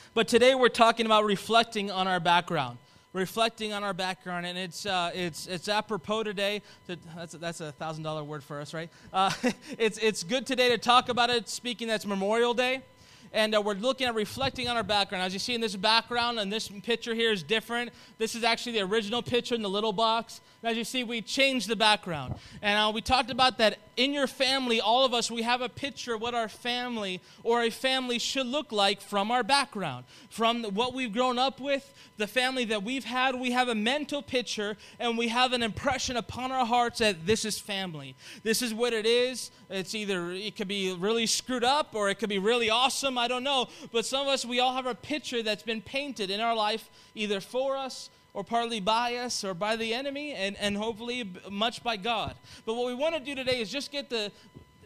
But today we're talking about reflecting on our background. Reflecting on our background, and it's apropos today. That's a $1,000 word for us, right? It's good today to talk about it, speaking that's Memorial Day. And we're looking at reflecting on our background. As you see in this background, and this picture here is different. This is actually the original picture in the little box. And as you see, we changed the background. And we talked about that in your family, all of us, we have a picture of what our family or a family should look like from our background. From what we've grown up with, the family that we've had, we have a mental picture and we have an impression upon our hearts that this is family. This is what it is. It could be really screwed up or it could be really awesome. I don't know. But some of us, we all have a picture that's been painted in our life either for us or partly by us or by the enemy and hopefully much by God. But what we want to do today is just get the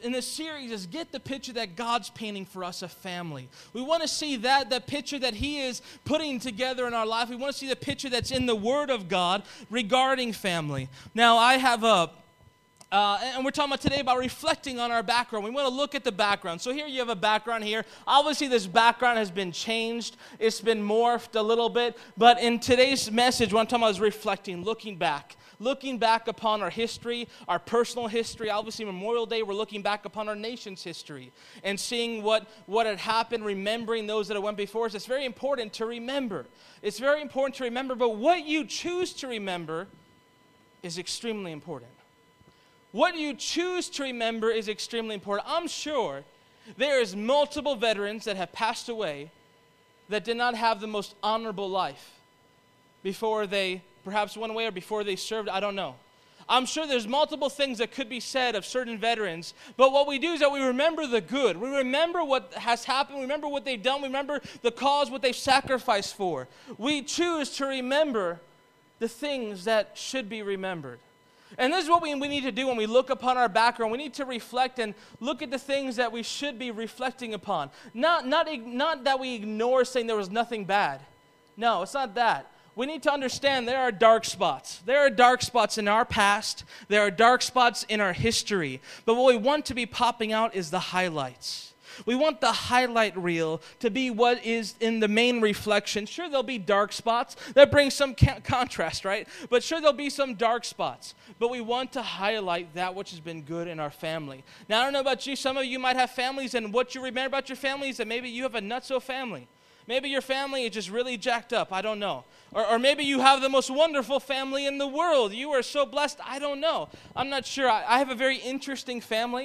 picture that God's painting for us, a family. We want to see that picture that He is putting together in our life. We want to see the picture that's in the Word of God regarding family. Now, I have and we're talking about today about reflecting on our background. We want to look at the background. So here you have a background here. Obviously, this background has been changed. It's been morphed a little bit. But in today's message, what I'm talking about is reflecting, looking back. Looking back upon our history, our personal history. Obviously, Memorial Day, we're looking back upon our nation's history and seeing what had happened, remembering those that went before us. It's very important to remember. It's very important to remember, but what you choose to remember is extremely important. What you choose to remember is extremely important. I'm sure there is multiple veterans that have passed away that did not have the most honorable life before they perhaps went away or before they served. I don't know. I'm sure there's multiple things that could be said of certain veterans, but what we do is that we remember the good. We remember what has happened. We remember what they've done. We remember the cause, what they've sacrificed for. We choose to remember the things that should be remembered. And this is what we need to do when we look upon our background. We need to reflect and look at the things that we should be reflecting upon. Not that we ignore saying there was nothing bad. No, it's not that. We need to understand there are dark spots. There are dark spots in our past. There are dark spots in our history. But what we want to be popping out is the highlights. We want the highlight reel to be what is in the main reflection. Sure, there'll be dark spots. That brings some contrast, right? But sure, there'll be some dark spots. But we want to highlight that which has been good in our family. Now, I don't know about you. Some of you might have families, and what you remember about your family is that maybe you have a nutso family. Maybe your family is just really jacked up. I don't know. Or maybe you have the most wonderful family in the world. You are so blessed. I don't know. I'm not sure. I have a very interesting family.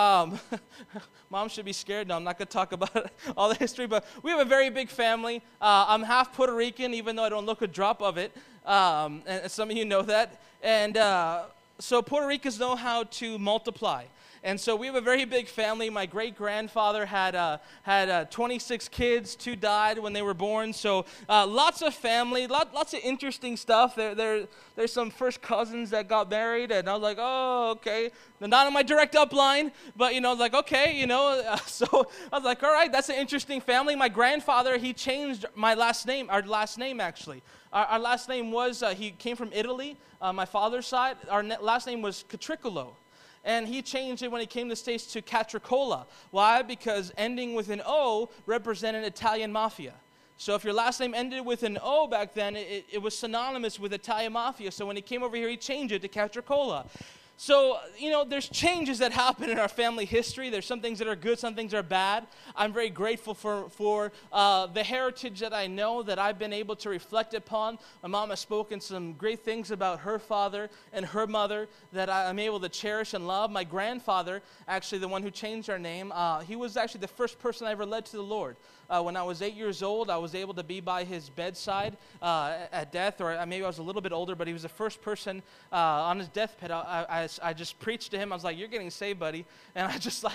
Mom should be scared. No, I'm not going to talk about all the history, but we have a very big family. I'm half Puerto Rican, even though I don't look a drop of it. And some of you know that. And so Puerto Ricans know how to multiply. And so we have a very big family. My great-grandfather had 26 kids. 2 died when they were born. So lots of family, lots of interesting stuff. There's some first cousins that got married, and I was like, oh, okay. They're not on my direct upline, but, like, okay, So I was like, all right, that's an interesting family. My grandfather, he changed my last name, our last name, actually. Our last name was, he came from Italy, my father's side. Our last name was Catricolo. And he changed it when he came to the States to Catricola. Why? Because ending with an O represented Italian mafia. So if your last name ended with an O back then, it was synonymous with Italian mafia. So when he came over here, he changed it to Catricola. So, there's changes that happen in our family history. There's some things that are good, some things are bad. I'm very grateful for the heritage that I know, that I've been able to reflect upon. My mom has spoken some great things about her father and her mother that I'm able to cherish and love. My grandfather, actually the one who changed our name, he was actually the first person I ever led to the Lord. When I was 8 years old, I was able to be by his bedside at death, or maybe I was a little bit older, but he was the first person on his deathbed. I just preached to him. I was like, "You're getting saved, buddy," and I just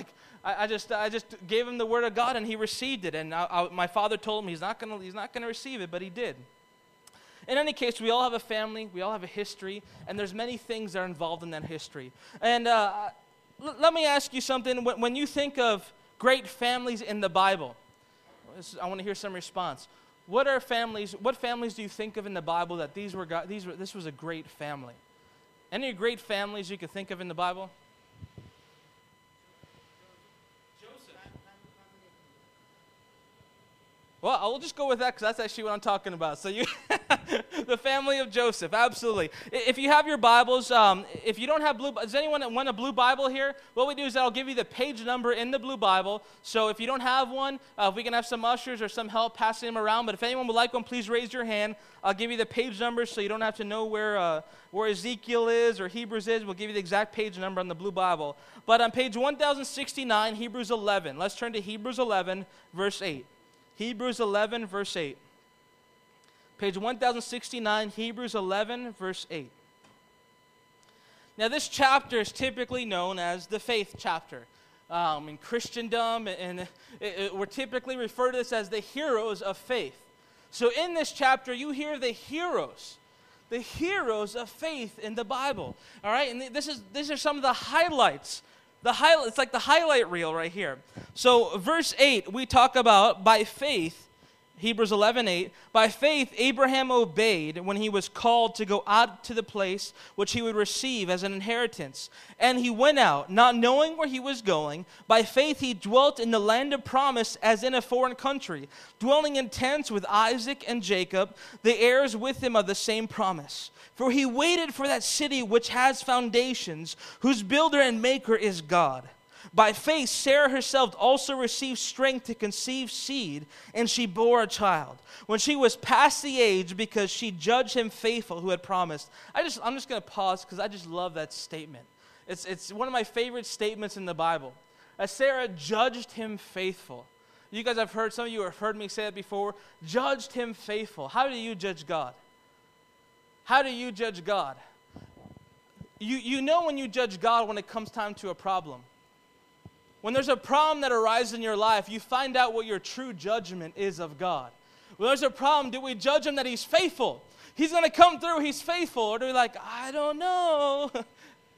gave him the word of God, and he received it. And my father told him he's not gonna receive it, but he did. In any case, we all have a family, we all have a history, and there's many things that are involved in that history. And let me ask you something. When you think of great families in the Bible, I want to hear some response. What families do you think of in the Bible that this was a great family? Any great families you could think of in the Bible? Joseph. Well, I'll just go with that because that's actually what I'm talking about. So you, the family of Joseph, absolutely. If you have your Bibles, if you don't have blue, does anyone want a blue Bible here? What we do is I'll give you the page number in the blue Bible. So if you don't have one, if we can have some ushers or some help passing them around. But if anyone would like one, please raise your hand. I'll give you the page number so you don't have to know where Ezekiel is or Hebrews is. We'll give you the exact page number on the blue Bible. But on page 1069, Hebrews 11. Let's turn to Hebrews 11, verse 8. Hebrews 11, verse 8. Page 1069, Hebrews 11, verse 8. Now, this chapter is typically known as the faith chapter. In Christendom, and we're typically referred to this as the heroes of faith. So in this chapter, you hear the heroes of faith in the Bible. All right, and these are some of the highlights. It's like the highlight reel right here. So verse 8, we talk about by faith, Hebrews 11:8, by faith Abraham obeyed when he was called to go out to the place which he would receive as an inheritance. And he went out, not knowing where he was going. By faith he dwelt in the land of promise as in a foreign country, dwelling in tents with Isaac and Jacob, the heirs with him of the same promise. For he waited for that city which has foundations, whose builder and maker is God. By faith, Sarah herself also received strength to conceive seed, and she bore a child when she was past the age, because she judged him faithful who had promised. I'm just going to pause because I just love that statement. It's one of my favorite statements in the Bible. Sarah judged him faithful. You guys have heard, some of you have heard me say it before, judged him faithful. How do you judge God? How do you judge God? You know when you judge God when it comes time to a problem. When there's a problem that arises in your life, you find out what your true judgment is of God. When there's a problem, do we judge him that he's faithful? He's going to come through, he's faithful. Or do we like, I don't know. And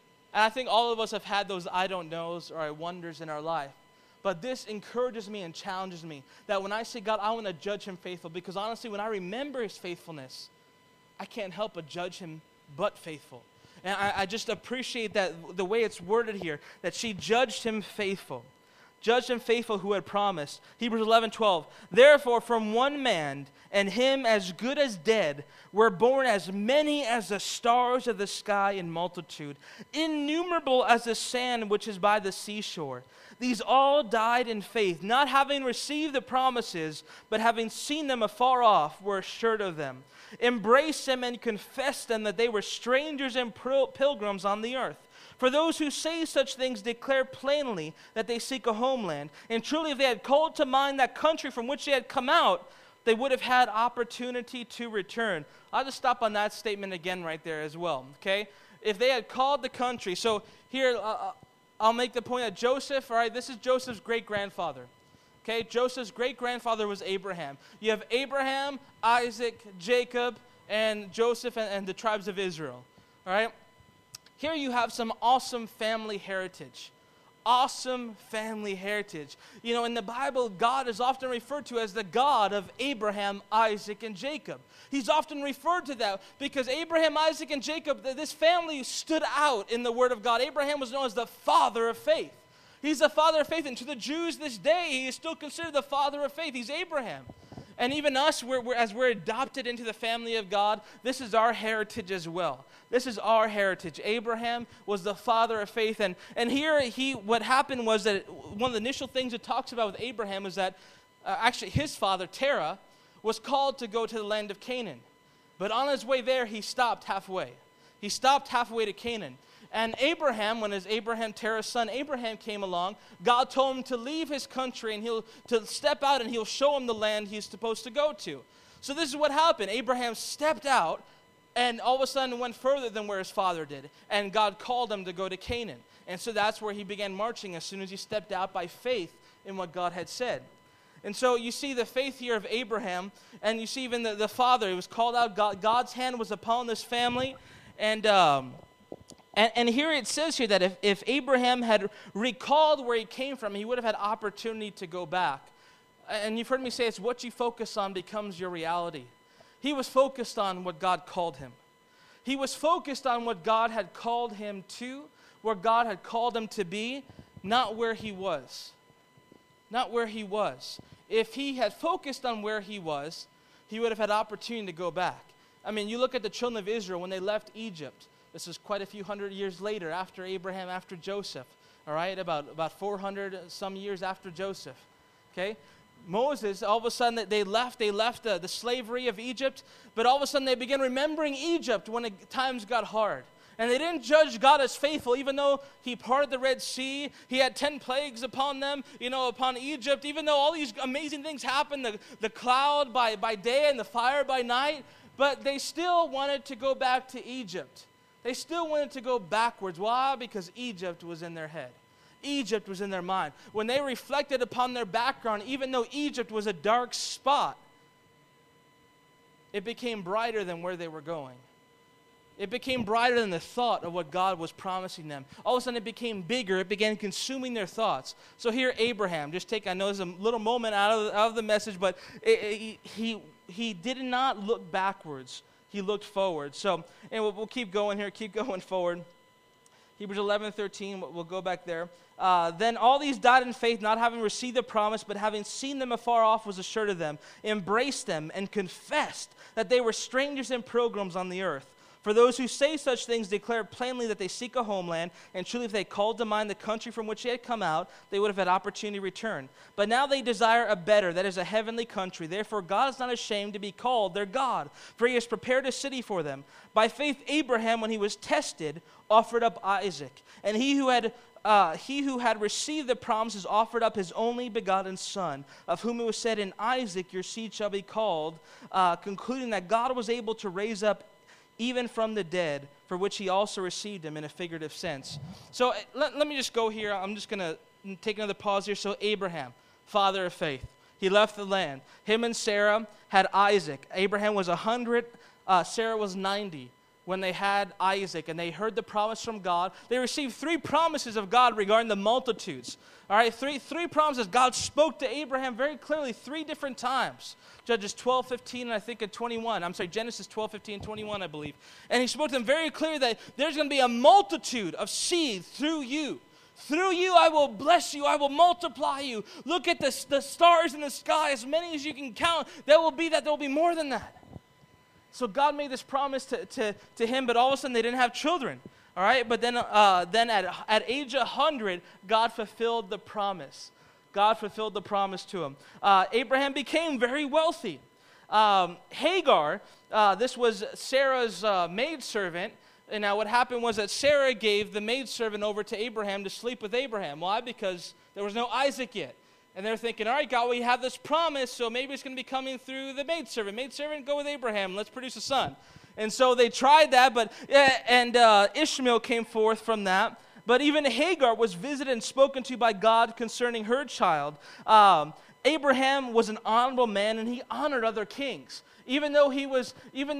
I think all of us have had those I don't knows or I wonders in our life. But this encourages me and challenges me that when I say, God, I want to judge him faithful, because honestly, when I remember his faithfulness, I can't help but judge him but faithful. And I just appreciate that the way it's worded here, that she judged him faithful. Judged him faithful who had promised. Hebrews 11:12. Therefore, from one man, and him as good as dead, were born as many as the stars of the sky in multitude, innumerable as the sand which is by the seashore. These all died in faith, not having received the promises, but having seen them afar off, were assured of them, embraced them and confessed them, that they were strangers and pilgrims on the earth. For those who say such things declare plainly that they seek a homeland. And truly, if they had called to mind that country from which they had come out, they would have had opportunity to return. I'll just stop on that statement again right there as well, okay? If they had called the country. So here, I'll make the point that Joseph, all right, this is Joseph's great-grandfather. Okay, Joseph's great-grandfather was Abraham. You have Abraham, Isaac, Jacob, and Joseph and the tribes of Israel. All right? Here you have some awesome family heritage. Awesome family heritage. You know, in the Bible, God is often referred to as the God of Abraham, Isaac, and Jacob. He's often referred to that because Abraham, Isaac, and Jacob, this family stood out in the Word of God. Abraham was known as the father of faith. He's the father of faith, and to the Jews this day, he is still considered the father of faith. He's Abraham. And even us, as we're adopted into the family of God, this is our heritage as well. This is our heritage. Abraham was the father of faith. And here, what happened was that one of the initial things it talks about with Abraham is that actually his father, Terah, was called to go to the land of Canaan. But on his way there, he stopped halfway. He stopped halfway to Canaan. And Abraham, when Terah's son Abraham came along, God told him to leave his country and to step out and he'll show him the land he's supposed to go to. So this is what happened. Abraham stepped out and all of a sudden went further than where his father did. And God called him to go to Canaan. And so that's where he began marching as soon as he stepped out by faith in what God had said. And so you see the faith here of Abraham, and you see even the father, he was called out. God's hand was upon this family. And here it says here that if Abraham had recalled where he came from, he would have had opportunity to go back. And you've heard me say it's what you focus on becomes your reality. He was focused on what God called him. He was focused on what God had called him to, where God had called him to be, not where he was. Not where he was. if he had focused on where he was, he would have had opportunity to go back. I mean, you look at the children of Israel when they left Egypt. This was quite a few hundred years later, after Abraham, after Joseph, all right, about 400 some years after Joseph, okay? Moses, all of a sudden, they left the slavery of Egypt, but all of a sudden they began remembering Egypt when times got hard. And they didn't judge God as faithful, even though he parted the Red Sea. He had 10 plagues upon them, upon Egypt. Even though all these amazing things happened, the cloud by day and the fire by night, but they still wanted to go back to Egypt. They still wanted to go backwards. Why? Because Egypt was in their head. Egypt was in their mind. When they reflected upon their background, even though Egypt was a dark spot, it became brighter than where they were going. It became brighter than the thought of what God was promising them. All of a sudden it became bigger. It began consuming their thoughts. So here Abraham, I know it's a little moment out of the message, but he did not look backwards. He looked forward. So, and we'll keep going here, keep going forward. Hebrews 11:13, we'll go back there. Then all these died in faith, not having received the promise, but having seen them afar off was assured of them, embraced them, and confessed that they were strangers and pilgrims on the earth. For those who say such things declare plainly that they seek a homeland, and truly if they called to mind the country from which they had come out, they would have had opportunity to return. But now they desire a better, that is a heavenly country. Therefore God is not ashamed to be called their God, for he has prepared a city for them. By faith Abraham, when he was tested, offered up Isaac. And he who had received the promises offered up his only begotten son, of whom it was said, in Isaac your seed shall be called, concluding that God was able to raise up even from the dead, for which he also received him in a figurative sense. So let me just go here. I'm just going to take another pause here. So Abraham, father of faith, he left the land. Him and Sarah had Isaac. Abraham was 100, Sarah was 90 when they had Isaac, and they heard the promise from God. They received 3 promises of God regarding the multitudes. All right, three promises. God spoke to Abraham very clearly 3 different times. Judges 12:15, and I think in 21. I'm sorry, Genesis 12:15, 21, I believe. And he spoke to them very clearly that there's going to be a multitude of seed through you. Through you I will bless you, I will multiply you. Look at the stars in the sky, as many as you can count. There will be more than that. So God made this promise to him, but all of a sudden they didn't have children. All right, but then at age 100, God fulfilled the promise. God fulfilled the promise to him. Abraham became very wealthy. Hagar, this was Sarah's maidservant. And now what happened was that Sarah gave the maidservant over to Abraham to sleep with Abraham. Why? Because there was no Isaac yet. And they're thinking, all right, God, we have this promise, so maybe it's going to be coming through the maidservant. Maidservant, go with Abraham. Let's produce a son. And so they tried that, and Ishmael came forth from that. But even Hagar was visited and spoken to by God concerning her child. Abraham was an honorable man, and he honored other kings. Even though he was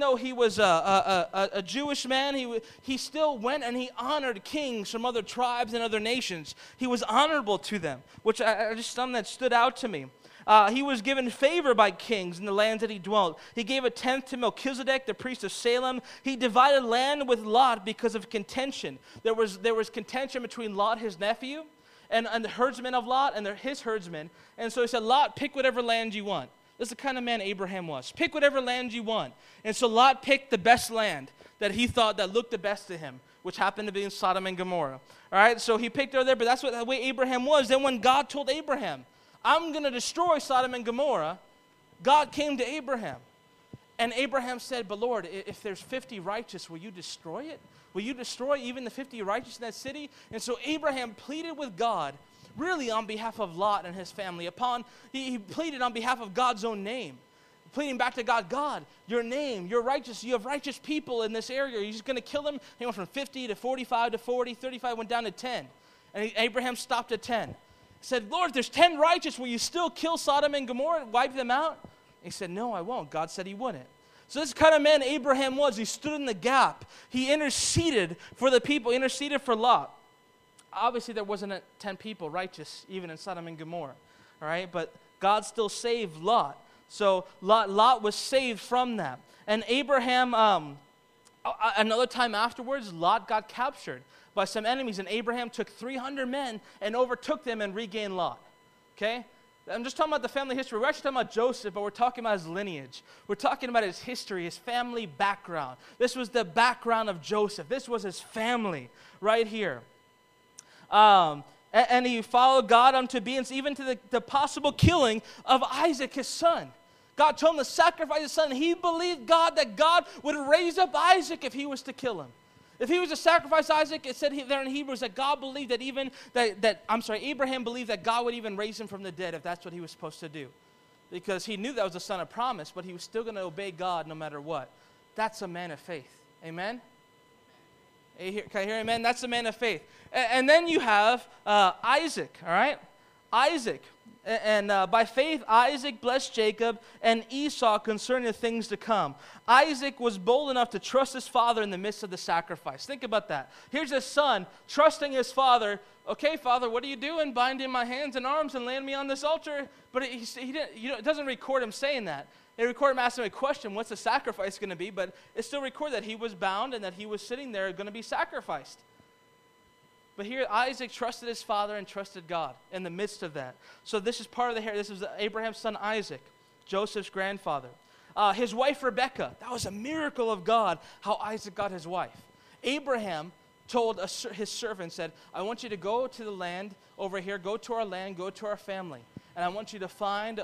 a Jewish man, he still went and he honored kings from other tribes and other nations. He was honorable to them, which I just something that stood out to me. He was given favor by kings in the lands that he dwelt. He gave 1/10 to Melchizedek, the priest of Salem. He divided land with Lot because of contention. There was contention between Lot, his nephew, and the herdsmen of Lot and his herdsmen. And so he said, Lot, pick whatever land you want. This is the kind of man Abraham was. Pick whatever land you want. And so Lot picked the best land that he thought that looked the best to him, which happened to be in Sodom and Gomorrah. All right, so he picked over there, but that's the way Abraham was. Then when God told Abraham, I'm going to destroy Sodom and Gomorrah, God came to Abraham. And Abraham said, but Lord, if there's 50 righteous, will you destroy it? Will you destroy even the 50 righteous in that city? And so Abraham pleaded with God, really on behalf of Lot and his family. He pleaded on behalf of God's own name, pleading back to God, God, your name, you're righteous, you have righteous people in this area. Are you just going to kill them? He went from 50 to 45 to 40, 35, went down to 10. And Abraham stopped at 10. Said, Lord, if there's 10 righteous, will you still kill Sodom and Gomorrah and wipe them out? He said, no, I won't. God said he wouldn't. So this kind of man Abraham was. He stood in the gap. He interceded for the people. He interceded for Lot. Obviously, there wasn't 10 people righteous even in Sodom and Gomorrah. All right, but God still saved Lot. So Lot was saved from that. And Abraham, another time afterwards, Lot got captured by some enemies, and Abraham took 300 men and overtook them and regained Lot. Okay? I'm just talking about the family history. We're actually talking about Joseph, but we're talking about his lineage. We're talking about his history, his family background. This was the background of Joseph. This was his family right here. And he followed God unto obedience, even to the possible killing of Isaac, his son. God told him to sacrifice his son. He believed God that God would raise up Isaac if he was to kill him. If he was to sacrifice Isaac, it said there in Hebrews that God believed that Abraham believed that God would even raise him from the dead if that's what he was supposed to do. Because he knew that was the son of promise, but he was still going to obey God no matter what. That's a man of faith. Amen? Can I hear amen? That's a man of faith. And then you have Isaac, all right? Isaac. And by faith, Isaac blessed Jacob and Esau concerning the things to come. Isaac was bold enough to trust his father in the midst of the sacrifice. Think about that. Here's his son trusting his father. Okay, Father, what are you doing? Binding my hands and arms and laying me on this altar? But it doesn't record him saying that. They record him asking him a question, what's the sacrifice going to be? But it still records that he was bound and that he was sitting there going to be sacrificed. But here Isaac trusted his father and trusted God in the midst of that. So this is part of the heritage. This is Abraham's son Isaac, Joseph's grandfather. His wife Rebekah, that was a miracle of God how Isaac got his wife. Abraham told his servant, said, I want you to go to the land over here, go to our land, go to our family. And I want you to find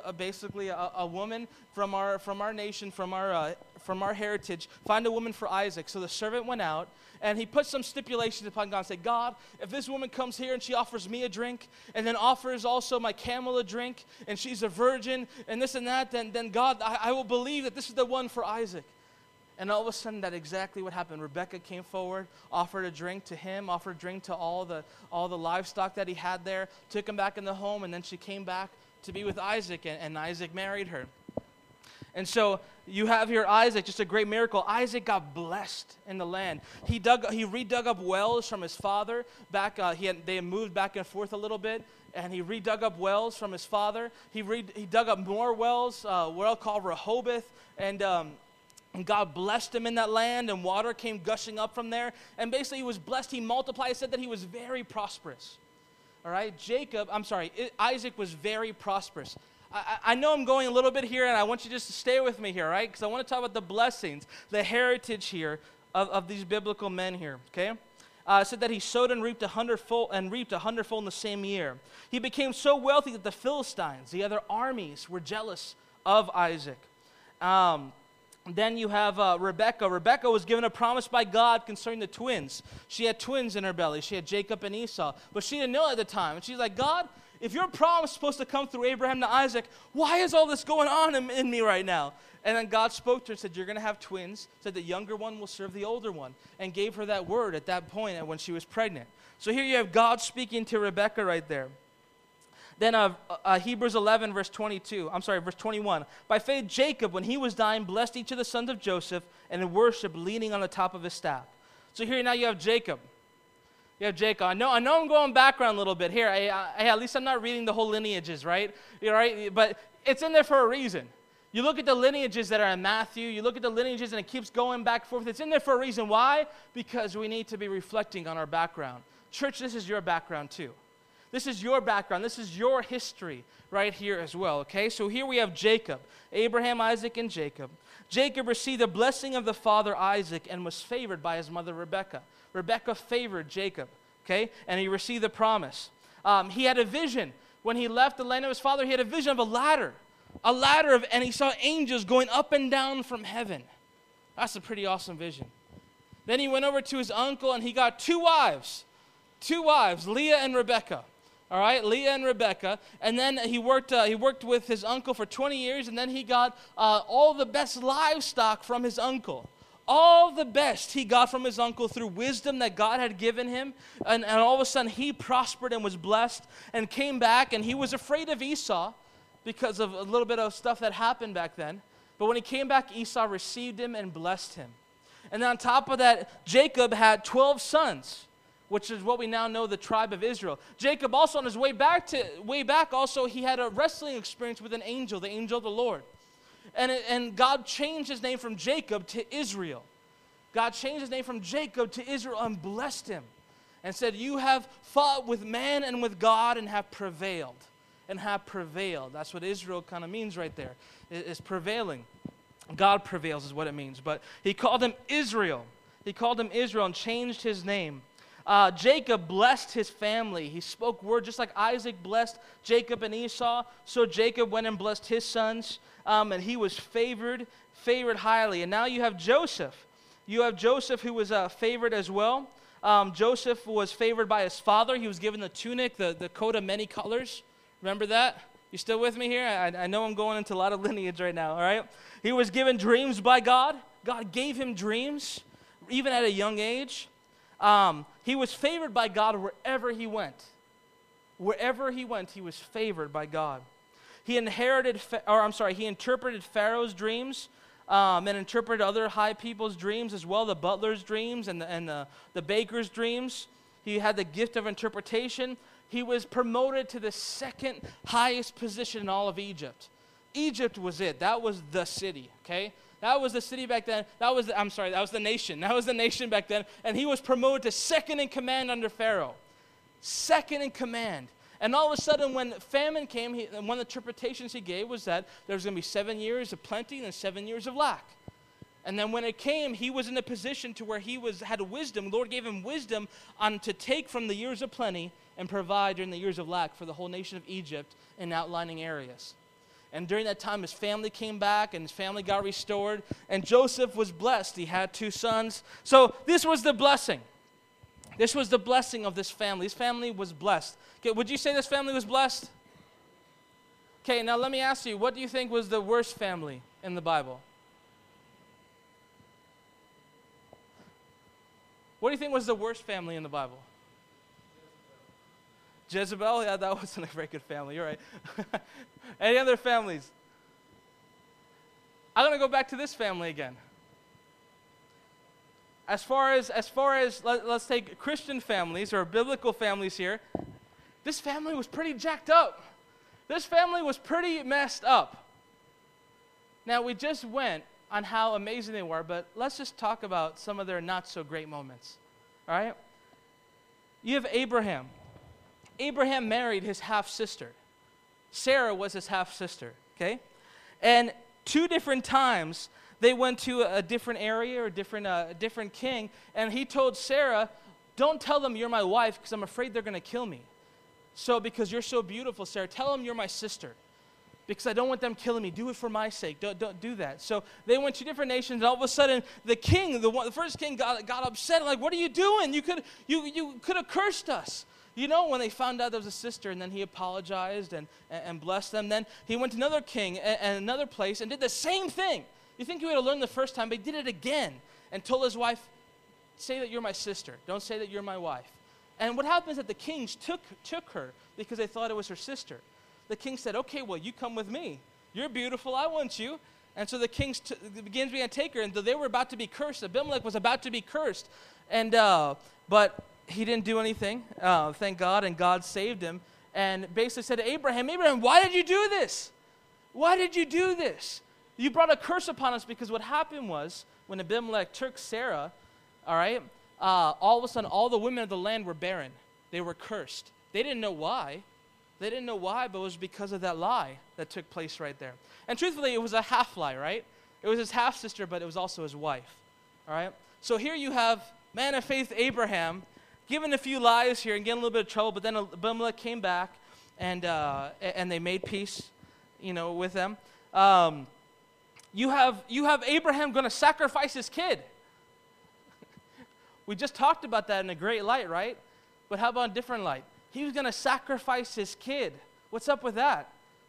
a woman from our nation, from our heritage. Find a woman for Isaac. So the servant went out, and he put some stipulations upon God and said, God, if this woman comes here and she offers me a drink, and then offers also my camel a drink, and she's a virgin, and this and that, then God, I will believe that this is the one for Isaac. And all of a sudden, that's exactly what happened. Rebekah came forward, offered a drink to him, offered a drink to all the livestock that he had there, took him back in the home, and then she came back to be with Isaac, and Isaac married her. And so you have here Isaac, just a great miracle. Isaac got blessed in the land. He redug up wells from his father. They had moved back and forth a little bit, and he redug up wells from his father. He dug up more wells, a well called Rehoboth, and God blessed him in that land, and water came gushing up from there. And basically he was blessed. He multiplied. It said that he was very prosperous. All right, Isaac was very prosperous. I know I'm going a little bit here, and I want you just to stay with me here, right? Because I want to talk about the blessings, the heritage here of these biblical men here, okay? It said that he sowed and reaped a hundredfold in the same year. He became so wealthy that the Philistines, the other armies, were jealous of Isaac. Then you have Rebekah. Rebekah was given a promise by God concerning the twins. She had twins in her belly. She had Jacob and Esau. But she didn't know at the time. And she's like, God, if your promise is supposed to come through Abraham to Isaac, why is all this going on in me right now? And then God spoke to her and said, you're going to have twins. Said the younger one will serve the older one. And gave her that word at that point when she was pregnant. So here you have God speaking to Rebekah right there. Then Hebrews 11, verse 21. By faith, Jacob, when he was dying, blessed each of the sons of Joseph and worshiped, leaning on the top of his staff. So here now you have Jacob. I know I'm going background a little bit here. At least I'm not reading the whole lineages, right? You're right, but it's in there for a reason. You look at the lineages that are in Matthew. You look at the lineages, and it keeps going back and forth. It's in there for a reason. Why? Because we need to be reflecting on our background. Church, this is your background too. This is your background. This is your history right here as well, okay? So here we have Jacob, Abraham, Isaac, and Jacob. Jacob received the blessing of the father Isaac and was favored by his mother Rebekah. Rebekah favored Jacob, okay? And he received the promise. He had a vision. When he left the land of his father, he had a vision of a ladder, and he saw angels going up and down from heaven. That's a pretty awesome vision. Then he went over to his uncle, and he got two wives, Leah and Rebekah. All right, Leah and Rebekah, and then he worked with his uncle for 20 years, and then he got all the best livestock from his uncle. All the best he got from his uncle through wisdom that God had given him, and all of a sudden he prospered and was blessed and came back, and he was afraid of Esau because of a little bit of stuff that happened back then. But when he came back, Esau received him and blessed him. And then on top of that, Jacob had 12 sons, which is what we now know the tribe of Israel. Jacob also on his way back also he had a wrestling experience with an angel, the angel of the Lord. And God changed his name from Jacob to Israel. God changed his name from Jacob to Israel and blessed him and said, you have fought with man and with God and have prevailed. and have prevailed. That's what Israel kind of means right there, is prevailing. God prevails is what it means. But he called him Israel. He called him Israel and changed his name. Jacob blessed his family. He spoke word just like Isaac blessed Jacob and Esau. So Jacob went and blessed his sons, and he was favored highly. And now you have Joseph. You have Joseph who was favored as well. Joseph was favored by his father. He was given the tunic, the coat of many colors. Remember that? You still with me here? I know I'm going into a lot of lineage right now, all right? He was given dreams by God. God gave him dreams, even at a young age. He was favored by God wherever he went. Wherever he went, he was favored by God. He interpreted Pharaoh's dreams and interpreted other high people's dreams as well, the butler's dreams and the baker's dreams. He had the gift of interpretation. He was promoted to the second highest position in all of Egypt. Egypt was it. That was the city, okay? That was the city back then. That was the nation. That was the nation back then. And he was promoted to second in command under Pharaoh. Second in command. And all of a sudden, when famine came, one of the interpretations he gave was that there was going to be 7 years of plenty and then 7 years of lack. And then when it came, he was in a position to where he had wisdom. The Lord gave him wisdom to take from the years of plenty and provide during the years of lack for the whole nation of Egypt in outlining areas. And during that time, his family came back and his family got restored. And Joseph was blessed. He had 2 sons. So this was the blessing. This was the blessing of this family. This family was blessed. Okay, would you say this family was blessed? Okay, now let me ask you, what do you think was the worst family in the Bible? What do you think was the worst family in the Bible? Jezebel? Yeah, that wasn't a very good family. You're right. Any other families? I'm going to go back to this family again. As far as let's take Christian families or biblical families here, this family was pretty jacked up. This family was pretty messed up. Now, we just went on how amazing they were, but let's just talk about some of their not-so-great moments, all right? You have Abraham. Abraham married his half-sister. Sarah was his half-sister, okay? And 2 different times, they went to a different area or a different king, and he told Sarah, don't tell them you're my wife because I'm afraid they're going to kill me. So because you're so beautiful, Sarah, tell them you're my sister because I don't want them killing me. Do it for my sake. Don't do that. So they went to different nations, and all of a sudden, the king, the first king got upset. Like, what are you doing? You could have cursed us. You know, when they found out there was a sister, and then he apologized and blessed them. Then he went to another king and another place and did the same thing. You think he would have learned the first time, but he did it again and told his wife, say that you're my sister. Don't say that you're my wife. And what happens is that the kings took her because they thought it was her sister. The king said, okay, well, you come with me. You're beautiful. I want you. And so the kings began to take her, and they were about to be cursed. Abimelech was about to be cursed. And but he didn't do anything, thank God, and God saved him. And basically said to Abraham, why did you do this? Why did you do this? You brought a curse upon us, because what happened was when Abimelech took Sarah, all right, all of a sudden all the women of the land were barren. They were cursed. They didn't know why. They didn't know why, but it was because of that lie that took place right there. And truthfully, it was a half lie, right? It was his half-sister, but it was also his wife, all right? So here you have man of faith Abraham given a few lies here and getting a little bit of trouble, but then Abimelech came back and they made peace, with them. You have Abraham going to sacrifice his kid. We just talked about that in a great light, right? But how about a different light? He was going to sacrifice his kid. What's up with that?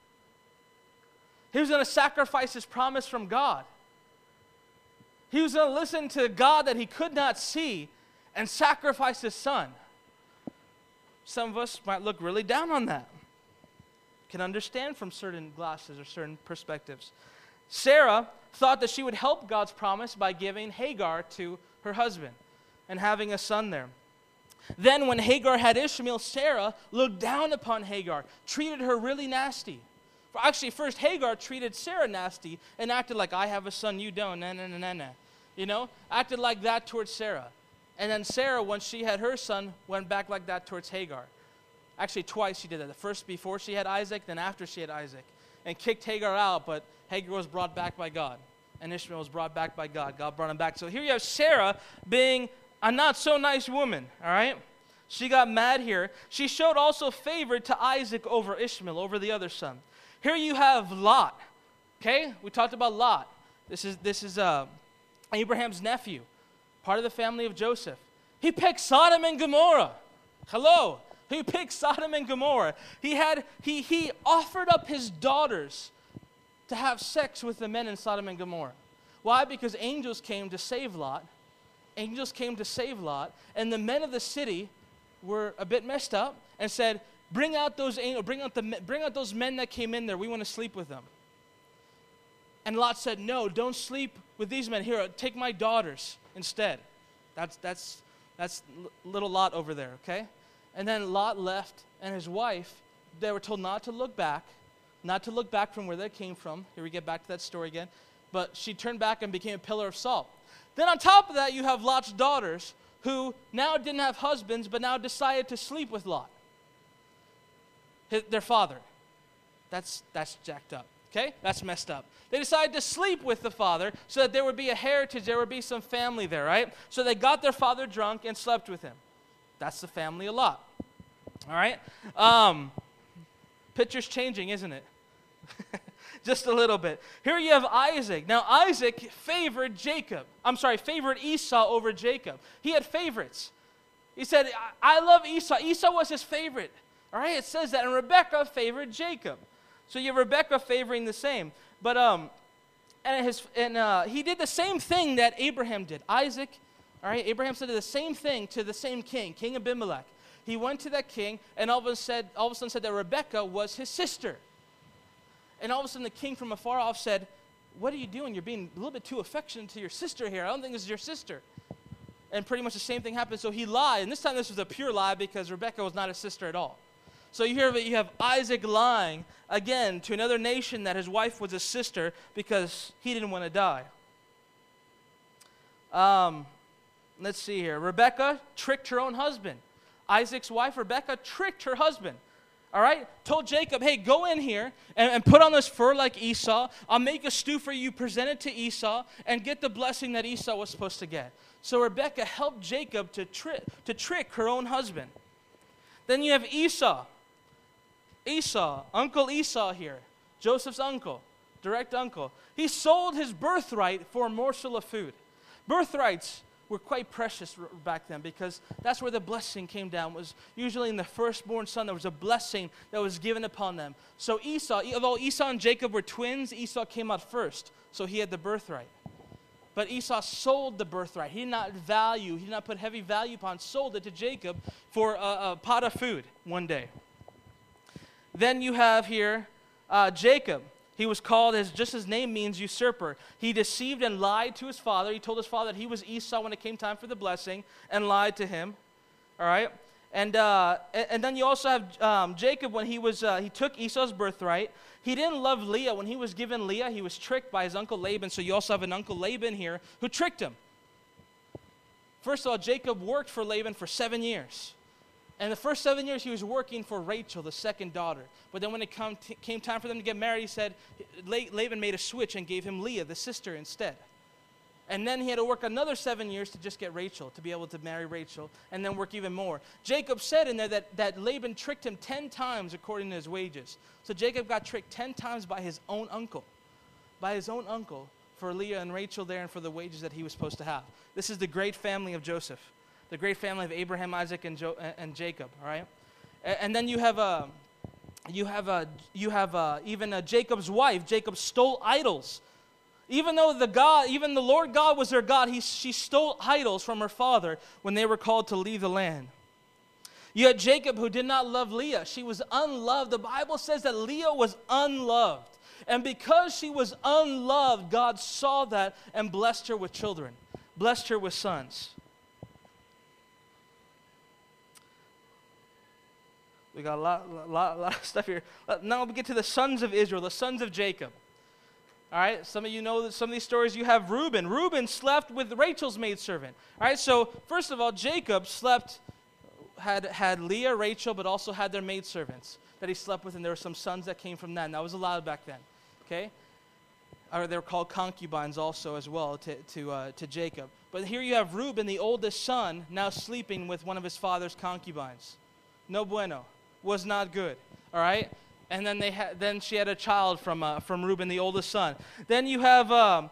He was going to sacrifice his promise from God. He was going to listen to God that he could not see and sacrifice his son. Some of us might look really down on that. Can understand from certain glasses or certain perspectives. Sarah thought that she would help God's promise by giving Hagar to her husband and having a son there. Then when Hagar had Ishmael, Sarah looked down upon Hagar, treated her really nasty. Actually, first Hagar treated Sarah nasty and acted like, I have a son, you don't, nah. Acted like that towards Sarah. And then Sarah, when she had her son, went back like that towards Hagar. Actually, twice she did that. The first before she had Isaac, then after she had Isaac. And kicked Hagar out, but Hagar was brought back by God. And Ishmael was brought back by God. God brought him back. So here you have Sarah being a not-so-nice woman, all right? She got mad here. She showed also favor to Isaac over Ishmael, over the other son. Here you have Lot, okay? We talked about Lot. This is Abraham's nephew, part of the family of Joseph. He picked Sodom and Gomorrah. Hello. He picked Sodom and Gomorrah. He offered up his daughters to have sex with the men in Sodom and Gomorrah. Why? Because angels came to save Lot. Angels came to save Lot, and the men of the city were a bit messed up and said, bring out those men that came in there. We want to sleep with them. And Lot said, no, don't sleep with these men. Here, take my daughters instead. That's little Lot over there, okay? And then Lot left, and his wife, they were told not to look back from where they came from. Here we get back to that story again. But she turned back and became a pillar of salt. Then on top of that, you have Lot's daughters, who now didn't have husbands, but now decided to sleep with Lot, their father. That's jacked up, okay? That's messed up. They decided to sleep with the father so that there would be a heritage, there would be some family there, right? So they got their father drunk and slept with him. That's the family of Lot, all right? Picture's changing, isn't it? Just a little bit. Here you have Isaac. Now Isaac favored Esau over Jacob. He had favorites. He said, I love Esau. Esau was his favorite. All right, it says that. And Rebekah favored Jacob. So you have Rebekah favoring the same. But he did the same thing that Abraham did. Isaac, all right, Abraham said the same thing to the same king, King Abimelech. He went to that king and all of a sudden said that Rebekah was his sister. And all of a sudden the king from afar off said, what are you doing? You're being a little bit too affectionate to your sister here. I don't think this is your sister. And pretty much the same thing happened. So he lied. And this time this was a pure lie because Rebekah was not his sister at all. So you have Isaac lying again to another nation that his wife was his sister because he didn't want to die. Let's see here. Rebekah tricked her own husband. Isaac's wife, Rebekah, tricked her husband. All right? Told Jacob, hey, go in here and put on this fur like Esau. I'll make a stew for you, present it to Esau, and get the blessing that Esau was supposed to get. So Rebekah helped Jacob to trick her own husband. Then you have Esau. Uncle Esau here. Joseph's uncle, direct uncle. He sold his birthright for a morsel of food. Birthrights were quite precious back then because that's where the blessing came down. It was usually in the firstborn son there was a blessing that was given upon them. So Esau, although Esau and Jacob were twins, Esau came out first, so he had the birthright. But Esau sold the birthright. He did not put heavy value upon, sold it to Jacob for a pot of food one day. Then you have here Jacob. He was called, just his name means usurper. He deceived and lied to his father. He told his father that he was Esau when it came time for the blessing and lied to him. All right? And then you also have Jacob when he took Esau's birthright. He didn't love Leah. When he was given Leah, he was tricked by his uncle Laban. So you also have an uncle Laban here who tricked him. First of all, Jacob worked for Laban for 7 years. And the first 7 years, he was working for Rachel, the second daughter. But then when it came time for them to get married, he said, Laban made a switch and gave him Leah, the sister, instead. And then he had to work another 7 years to just get Rachel, to be able to marry Rachel, and then work even more. Jacob said in there that Laban tricked him 10 times according to his wages. So Jacob got tricked 10 times by his own uncle. For Leah and Rachel there and for the wages that he was supposed to have. This is the great family of Joseph. The great family of Abraham, Isaac, and Jacob, all right? And then you have even Jacob's wife. Jacob stole idols. Even the Lord God was their God, she stole idols from her father when they were called to leave the land. You had Jacob who did not love Leah. She was unloved. The Bible says that Leah was unloved. And because she was unloved, God saw that and blessed her with children, blessed her with sons. We got a lot of stuff here. Now we get to the sons of Israel, the sons of Jacob. All right, some of you know that some of these stories. You have Reuben. Reuben slept with Rachel's maidservant. All right, so first of all, Jacob had Leah, Rachel, but also had their maidservants that he slept with, and there were some sons that came from that, and that was allowed back then, okay? Or they were called concubines also as well to Jacob. But here you have Reuben, the oldest son, now sleeping with one of his father's concubines. No bueno. Was not good, all right? And then then she had a child from Reuben, the oldest son. Then you have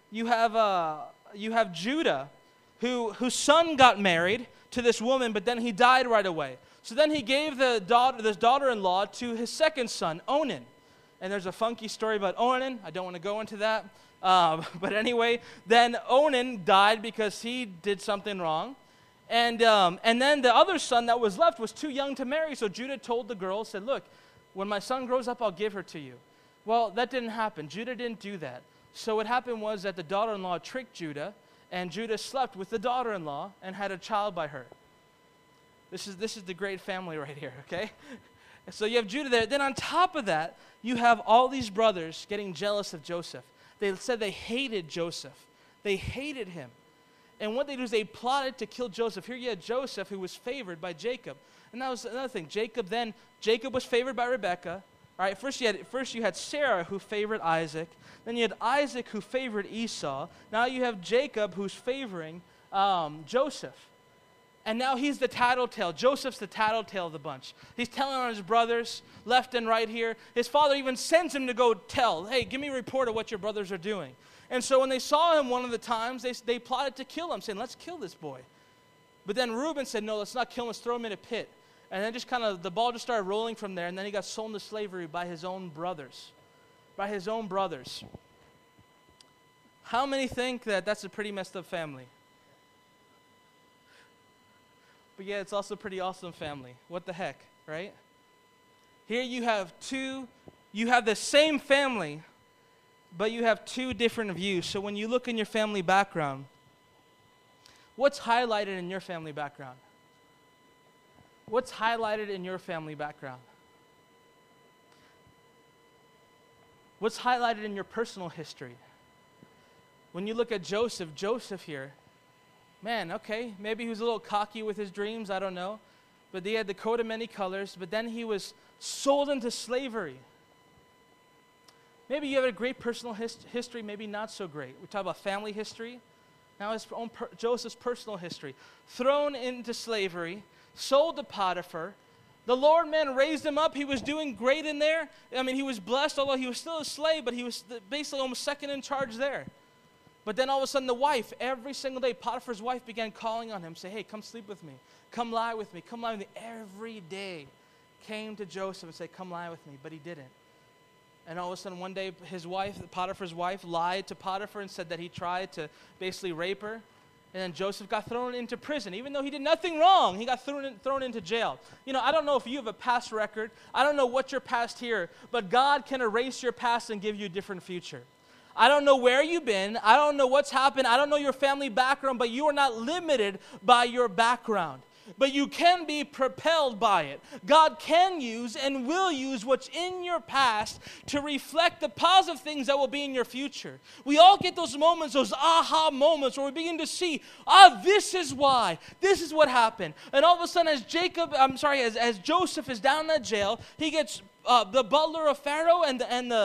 Judah, whose son got married to this woman, but then he died right away. So then he gave this daughter-in-law to his second son, Onan. And there's a funky story about Onan. I don't want to go into that. But anyway, then Onan died because he did something wrong. And then the other son that was left was too young to marry. So Judah told the girl, said, look, when my son grows up, I'll give her to you. Well, that didn't happen. Judah didn't do that. So what happened was that the daughter-in-law tricked Judah, and Judah slept with the daughter-in-law and had a child by her. This is the great family right here, okay? So you have Judah there. Then on top of that, you have all these brothers getting jealous of Joseph. They said they hated Joseph. They hated him. And what they do is they plotted to kill Joseph. Here you had Joseph, who was favored by Jacob. And that was another thing. Jacob was favored by Rebekah. All right, first you had Sarah, who favored Isaac. Then you had Isaac, who favored Esau. Now you have Jacob, who's favoring Joseph. And now he's the tattletale. Joseph's the tattletale of the bunch. He's telling on his brothers left and right here. His father even sends him to go tell, hey, give me a report of what your brothers are doing. And so when they saw him one of the times, they plotted to kill him, saying, let's kill this boy. But then Reuben said, no, let's not kill him, let's throw him in a pit. And then just kind of, the ball just started rolling from there, and then he got sold into slavery by his own brothers. By his own brothers. How many think that that's a pretty messed up family? But yeah, it's also a pretty awesome family. What the heck, right? Here you have the same family, but you have two different views. So when you look in your family background, what's highlighted in your family background? What's highlighted in your family background? What's highlighted in your personal history? When you look at Joseph here, man, okay, maybe he was a little cocky with his dreams, I don't know. But he had the coat of many colors, but then he was sold into slavery. Maybe you have a great personal history, maybe not so great. We talk about family history. Now Joseph's personal history. Thrown into slavery, sold to Potiphar. The Lord, man, raised him up. He was doing great in there. I mean, he was blessed, although he was still a slave, but he was basically almost second in charge there. But then all of a sudden the wife, every single day, Potiphar's wife began calling on him, say, hey, come sleep with me. Come lie with me. Come lie with me. Every day came to Joseph and said, come lie with me. But he didn't. And all of a sudden one day his wife, Potiphar's wife, lied to Potiphar and said that he tried to basically rape her. And then Joseph got thrown into prison. Even though he did nothing wrong, he got thrown into jail. You know, I don't know if you have a past record. I don't know what your past here, but God can erase your past and give you a different future. I don't know where you've been. I don't know what's happened. I don't know your family background, but you are not limited by your background. But you can be propelled by it. God can use and will use what's in your past to reflect the positive things that will be in your future. We all get those moments, those aha moments where we begin to see, this is why. This is what happened. And all of a sudden as Joseph is down in that jail, he gets the butler of Pharaoh and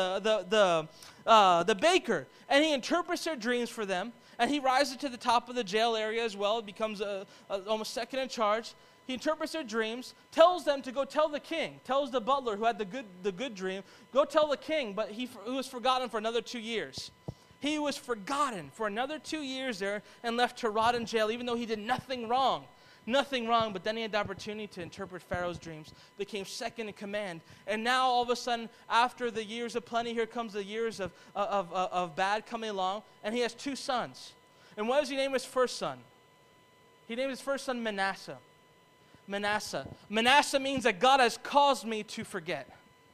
the baker, and he interprets their dreams for them, and he rises to the top of the jail area as well, becomes almost second in charge. He interprets their dreams, tells them to go tell the king, tells the butler who had the good dream, go tell the king, but he was forgotten for another 2 years. He was forgotten for another 2 years there and left to rot in jail, even though he did nothing wrong. Nothing wrong, but then he had the opportunity to interpret Pharaoh's dreams, became second in command. And now all of a sudden, after the years of plenty, here comes the years of bad coming along, and he has 2 sons. And what does he name his first son? He named his first son Manasseh. Manasseh means that God has caused me to forget.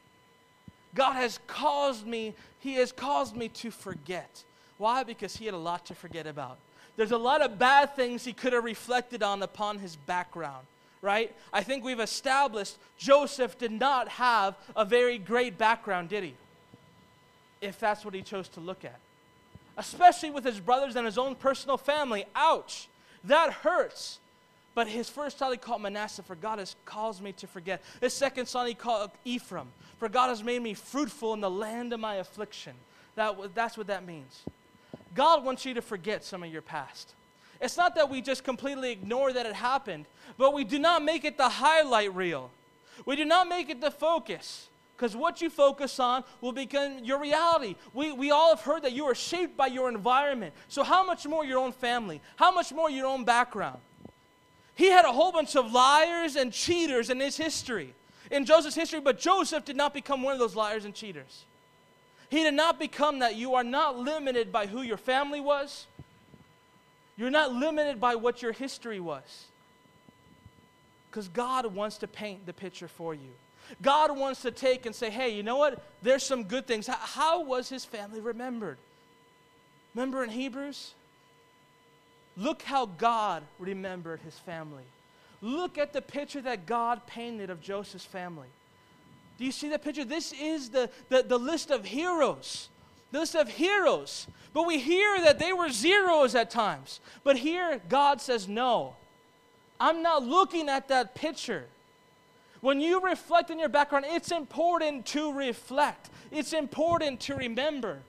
He has caused me to forget. Why? Because he had a lot to forget about. There's a lot of bad things he could have reflected on upon his background, right? I think we've established Joseph did not have a very great background, did he? If that's what he chose to look at. Especially with his brothers and his own personal family. Ouch! That hurts. But his first child he called Manasseh, for God has caused me to forget. His second son he called Ephraim, for God has made me fruitful in the land of my affliction. That's what that means. God wants you to forget some of your past. It's not that we just completely ignore that it happened, but we do not make it the highlight reel. We do not make it the focus, because what you focus on will become your reality. We all have heard that you are shaped by your environment. So how much more your own family? How much more your own background? He had a whole bunch of liars and cheaters in his history, in Joseph's history, but Joseph did not become one of those liars and cheaters. He did not become that. You are not limited by who your family was. You're not limited by what your history was. Because God wants to paint the picture for you. God wants to take and say, hey, you know what? There's some good things. How was his family remembered? Remember in Hebrews? Look how God remembered his family. Look at the picture that God painted of Joseph's family. Do you see that picture? This is the list of heroes. The list of heroes. But we hear that they were zeros at times. But here, God says, no. I'm not looking at that picture. When you reflect on your background, it's important to reflect. It's important to remember.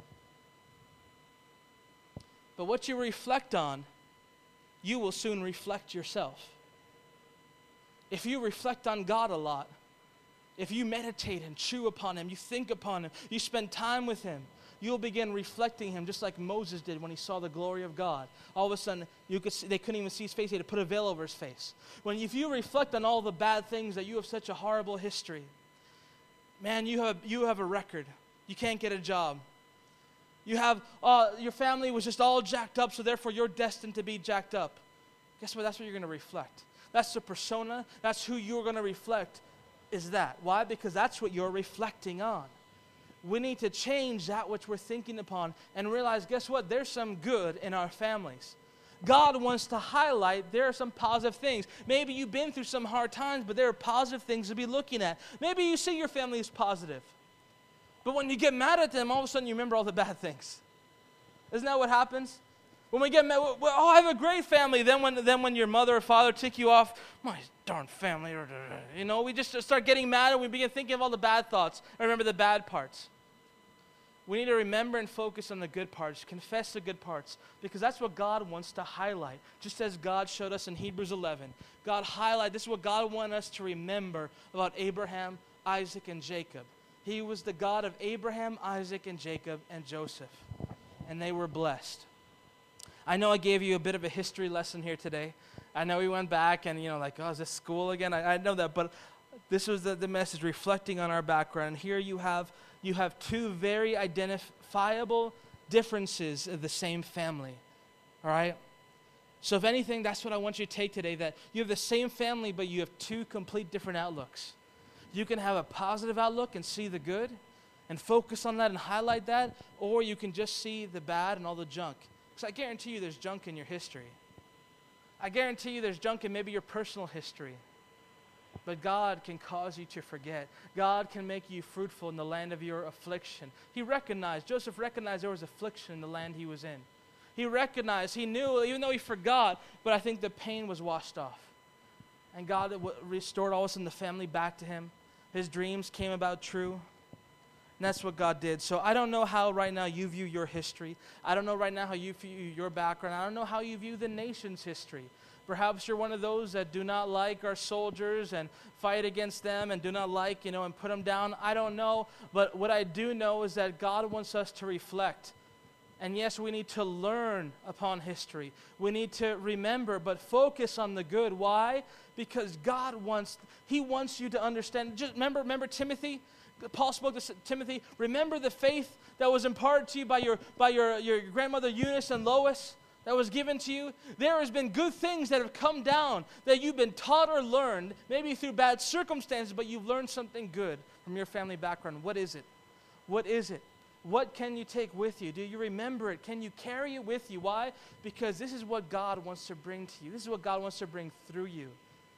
But what you reflect on, you will soon reflect yourself. If you reflect on God a lot, if you meditate and chew upon him, you think upon him, you spend time with him, you'll begin reflecting him just like Moses did when he saw the glory of God. All of a sudden, they couldn't even see his face. He had to put a veil over his face. If you reflect on all the bad things that you have such a horrible history, man, you have a record. You can't get a job. You have, your family was just all jacked up, so therefore you're destined to be jacked up. Guess what? That's what you're going to reflect. That's the persona. That's who you're going to reflect, is that. Why? Because that's what you're reflecting on. We need to change that which we're thinking upon and realize, guess what? There's some good in our families. God wants to highlight there are some positive things. Maybe you've been through some hard times, but there are positive things to be looking at. Maybe you see your family as positive. But when you get mad at them, all of a sudden you remember all the bad things. Isn't that what happens? When we get mad, I have a great family. Then when your mother or father tick you off, my darn family, we just start getting mad and we begin thinking of all the bad thoughts. I remember the bad parts. We need to remember and focus on the good parts, confess the good parts, because that's what God wants to highlight. Just as God showed us in Hebrews 11. This is what God wanted us to remember about Abraham, Isaac, and Jacob. He was the God of Abraham, Isaac, and Jacob, and Joseph. And they were blessed. I know I gave you a bit of a history lesson here today. I know we went back and, is this school again? I know that, but this was the message, reflecting on our background. And here you have two very identifiable differences of the same family. All right? So if anything, that's what I want you to take today, that you have the same family, but you have two complete different outlooks. You can have a positive outlook and see the good and focus on that and highlight that, or you can just see the bad and all the junk. Because I guarantee you there's junk in your history. I guarantee you there's junk in maybe your personal history. But God can cause you to forget. God can make you fruitful in the land of your affliction. Joseph recognized there was affliction in the land he was in. He knew, even though he forgot, but I think the pain was washed off. And God restored all of a sudden the family back to him. His dreams came about true. And that's what God did. So I don't know how right now you view your history. I don't know right now how you view your background. I don't know how you view the nation's history. Perhaps you're one of those that do not like our soldiers and fight against them and do not like, and put them down. I don't know. But what I do know is that God wants us to reflect. And yes, we need to learn upon history. We need to remember, but focus on the good. Why? Because God wants you to understand. Just remember Timothy? Paul spoke to Timothy, remember the faith that was imparted to you by your grandmother Eunice and Lois, that was given to you. There has been good things that have come down that you've been taught or learned, maybe through bad circumstances, but you've learned something good from your family background. What is it? What is it? What can you take with you? Do you remember it? Can you carry it with you? Why? Because this is what God wants to bring to you. This is what God wants to bring through you.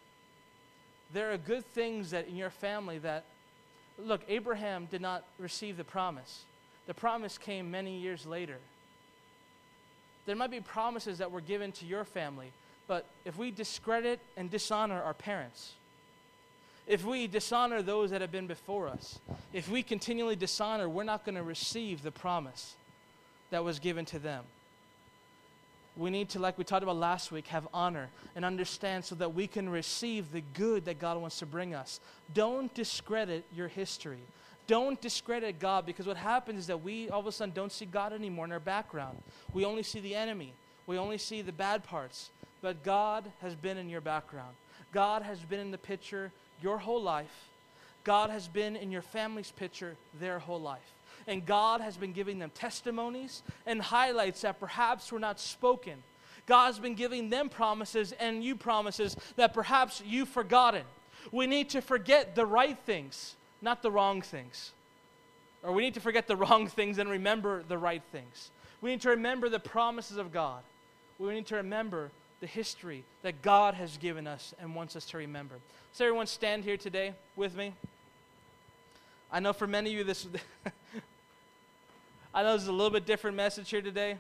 There are good things that in your family that, look, Abraham did not receive the promise. The promise came many years later. There might be promises that were given to your family But if we discredit and dishonor our parents, if we dishonor those that have been before us, if we continually dishonor, we're not going to receive the promise that was given to them. We need to, like we talked about last week, have honor and understand so that we can receive the good that God wants to bring us. Don't discredit your history. Don't discredit God, because what happens is that we all of a sudden don't see God anymore in our background. We only see the enemy. We only see the bad parts. But God has been in your background. God has been in the picture your whole life. God has been in your family's picture their whole life. And God has been giving them testimonies and highlights that perhaps were not spoken. God's been giving them promises and you promises that perhaps you've forgotten. We need to forget the right things, not the wrong things. Or we need to forget the wrong things and remember the right things. We need to remember the promises of God. We need to remember the history that God has given us and wants us to remember. So everyone stand here today with me. I know for many of you this I know this is a little bit different message here today.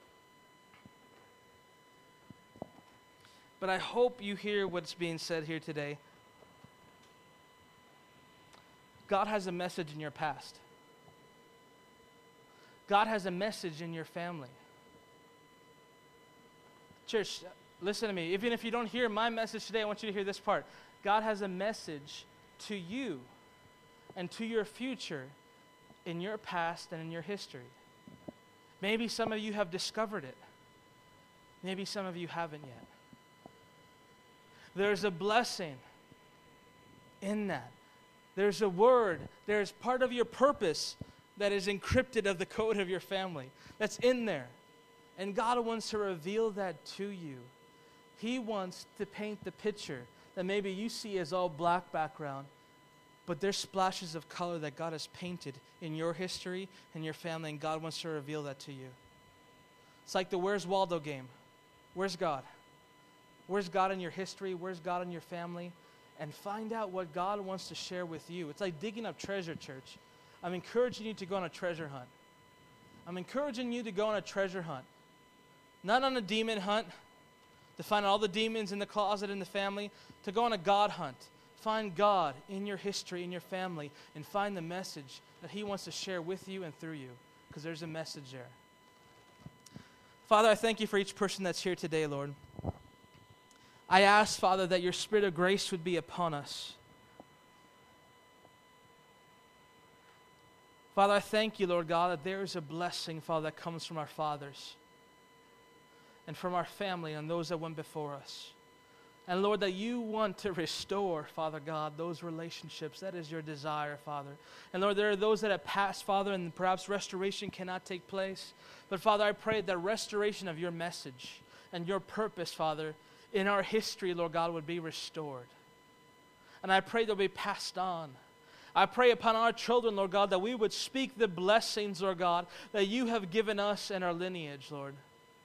But I hope you hear what's being said here today. God has a message in your past. God has a message in your family. Church, listen to me. Even if you don't hear my message today, I want you to hear this part. God has a message to you and to your future in your past and in your history. Maybe some of you have discovered it. Maybe some of you haven't yet. There's a blessing in that. There's a word. There's part of your purpose that is encrypted of the code of your family. That's in there. And God wants to reveal that to you. He wants to paint the picture that maybe you see as all black background, but there's splashes of color that God has painted in your history and your family, and God wants to reveal that to you. It's like the Where's Waldo game. Where's God? Where's God in your history? Where's God in your family? And find out what God wants to share with you. It's like digging up treasure, church. I'm encouraging you to go on a treasure hunt. I'm encouraging you to go on a treasure hunt. Not on a demon hunt, to find all the demons in the closet in the family, to go on a God hunt. Find God in your history, in your family, and find the message that He wants to share with you and through you, because there's a message there. Father, I thank you for each person that's here today, Lord. I ask, Father, that your Spirit of grace would be upon us. Father, I thank you, Lord God, that there is a blessing, Father, that comes from our fathers and from our family and those that went before us. And Lord, that you want to restore, Father God, those relationships. That is your desire, Father. And Lord, there are those that have passed, Father, and perhaps restoration cannot take place. But Father, I pray that restoration of your message and your purpose, Father, in our history, Lord God, would be restored. And I pray they'll be passed on. I pray upon our children, Lord God, that we would speak the blessings, Lord God, that you have given us in our lineage, Lord.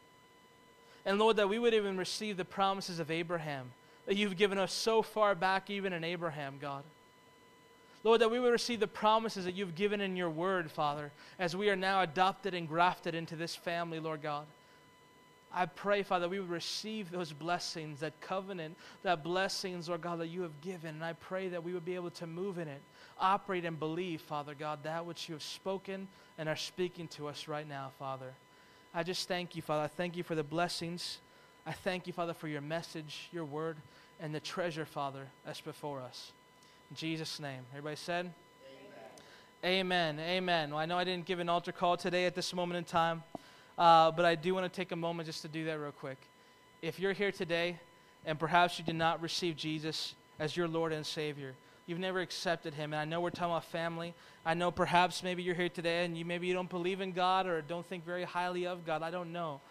And Lord, that we would even receive the promises of Abraham that you've given us so far back, even in Abraham, God. Lord, that we would receive the promises that you've given in your word, Father, as we are now adopted and grafted into this family, Lord God. I pray, Father, that we would receive those blessings, that covenant, that blessings, Lord God, that you have given. And I pray that we would be able to move in it, operate and believe, Father God, that which you have spoken and are speaking to us right now, Father. I just thank you, Father. I thank you for the blessings. I thank you, Father, for your message, your word, and the treasure, Father, that's before us. In Jesus' name. Everybody said? Amen. Amen. Amen. Well, I know I didn't give an altar call today at this moment in time, but I do want to take a moment just to do that real quick. If you're here today and perhaps you did not receive Jesus as your Lord and Savior, you've never accepted him, and I know we're talking about family. I know perhaps maybe you're here today and maybe you don't believe in God or don't think very highly of God. I don't know.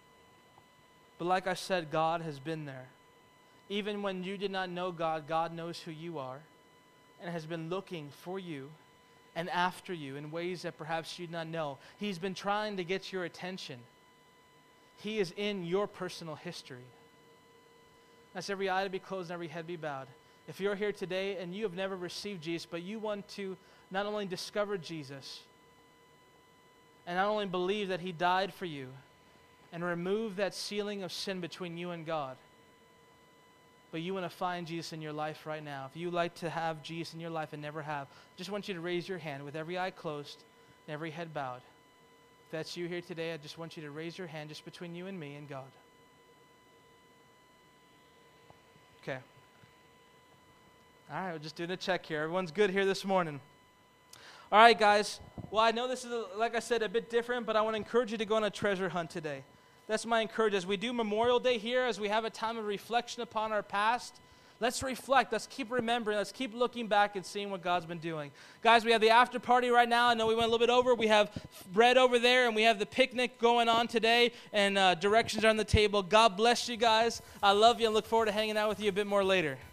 But like I said, God has been there. Even when you did not know God, God knows who you are and has been looking for you and after you in ways that perhaps you did not know. He's been trying to get your attention. He is in your personal history. That's every eye to be closed and every head be bowed. If you're here today and you have never received Jesus, but you want to not only discover Jesus and not only believe that he died for you and remove that ceiling of sin between you and God, but you want to find Jesus in your life right now, if you like to have Jesus in your life and never have, I just want you to raise your hand with every eye closed and every head bowed. If that's you here today, I just want you to raise your hand just between you and me and God. Okay. All right, we're just doing a check here. Everyone's good here this morning. All right, guys. Well, I know this is, like I said, a bit different, but I want to encourage you to go on a treasure hunt today. That's my encouragement. As we do Memorial Day here, as we have a time of reflection upon our past, let's reflect. Let's keep remembering. Let's keep looking back and seeing what God's been doing. Guys, we have the after party right now. I know we went a little bit over. We have bread over there, and we have the picnic going on today, and directions are on the table. God bless you guys. I love you and look forward to hanging out with you a bit more later.